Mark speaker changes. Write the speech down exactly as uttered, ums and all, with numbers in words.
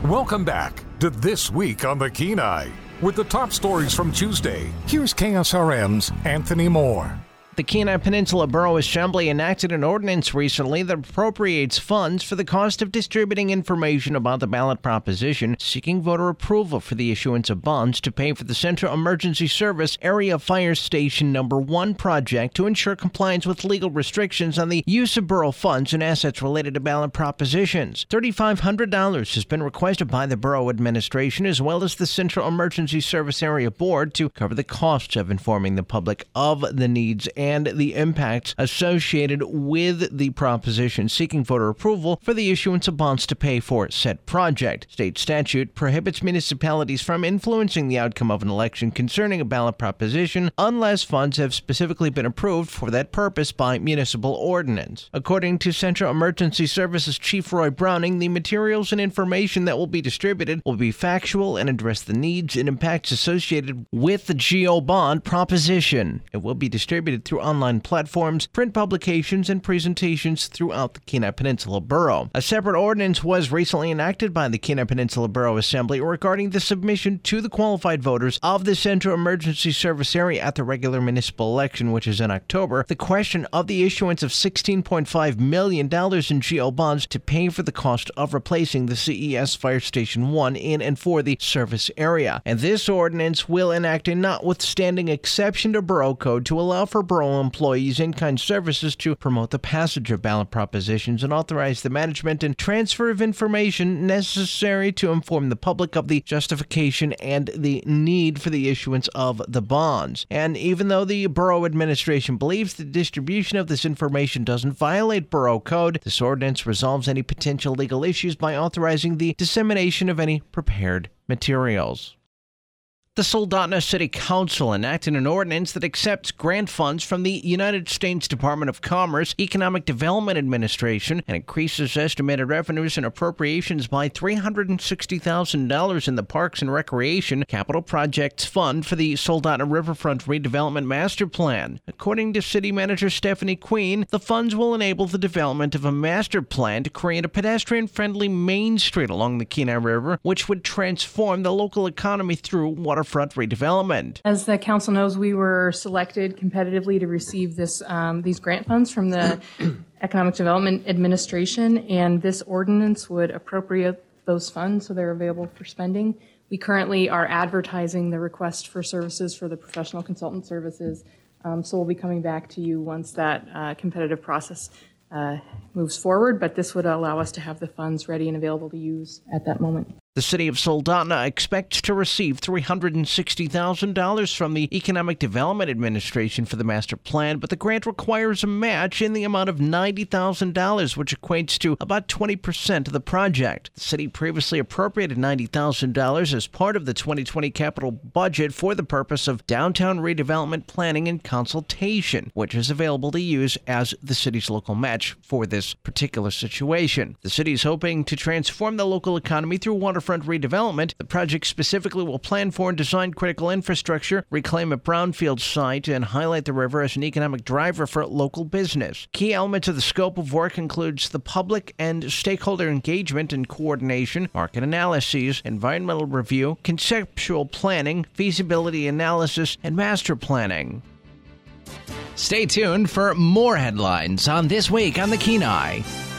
Speaker 1: Welcome back to This Week on the Kenai. With the top stories from Tuesday, here's K S R M's Anthony Moore.
Speaker 2: The Kenai Peninsula Borough Assembly enacted an ordinance recently that appropriates funds for the cost of distributing information about the ballot proposition, seeking voter approval for the issuance of bonds to pay for the Central Emergency Service Area Fire Station Number one project to ensure compliance with legal restrictions on the use of borough funds and assets related to ballot propositions. three thousand five hundred dollars has been requested by the borough administration as well as the Central Emergency Service Area Board to cover the costs of informing the public of the needs and and the impacts associated with the proposition, seeking voter approval for the issuance of bonds to pay for said project. State statute prohibits municipalities from influencing the outcome of an election concerning a ballot proposition unless funds have specifically been approved for that purpose by municipal ordinance. According to Central Emergency Services Chief Roy Browning, the materials and information that will be distributed will be factual and address the needs and impacts associated with the G O bond proposition. It will be distributed through online platforms, print publications, and presentations throughout the Kenai Peninsula Borough. A separate ordinance was recently enacted by the Kenai Peninsula Borough Assembly regarding the submission to the qualified voters of the Central Emergency Service Area at the regular municipal election, which is in October, the question of the issuance of sixteen point five million dollars in G O bonds to pay for the cost of replacing the C E S Fire Station one in and for the service area. And this ordinance will enact a notwithstanding exception to Borough Code to allow for borough employees in-kind services to promote the passage of ballot propositions and authorize the management and transfer of information necessary to inform the public of the justification and the need for the issuance of the bonds. And even though the borough administration believes the distribution of this information doesn't violate Borough Code, this ordinance resolves any potential legal issues by authorizing the dissemination of any prepared materials. The Soldotna City Council enacted an ordinance that accepts grant funds from the United States Department of Commerce Economic Development Administration and increases estimated revenues and appropriations by three hundred sixty thousand dollars in the Parks and Recreation Capital Projects Fund for the Soldotna Riverfront Redevelopment Master Plan. According to City Manager Stephanie Queen, the funds will enable the development of a master plan to create a pedestrian-friendly main street along the Kenai River, which would transform the local economy through water Front redevelopment.
Speaker 3: As the council knows, we were selected competitively to receive this um, these grant funds from the Economic Development Administration, and this ordinance would appropriate those funds so they're available for spending. We currently are advertising the request for services for the professional consultant services, um, so we'll be coming back to you once that uh, competitive process uh, moves forward, but this would allow us to have the funds ready and available to use at that moment.
Speaker 2: The city of Soldotna expects to receive three hundred sixty thousand dollars from the Economic Development Administration for the master plan, but the grant requires a match in the amount of ninety thousand dollars, which equates to about twenty percent of the project. The city previously appropriated ninety thousand dollars as part of the twenty twenty capital budget for the purpose of downtown redevelopment planning and consultation, which is available to use as the city's local match for this particular situation. The city is hoping to transform the local economy through water Front redevelopment. The project specifically will plan for and design critical infrastructure, reclaim a brownfield site, and highlight the river as an economic driver for local business. Key elements of the scope of work includes the public and stakeholder engagement and coordination, market analyses, environmental review, conceptual planning, feasibility analysis, and master planning. Stay tuned for more headlines on This Week on the Kenai.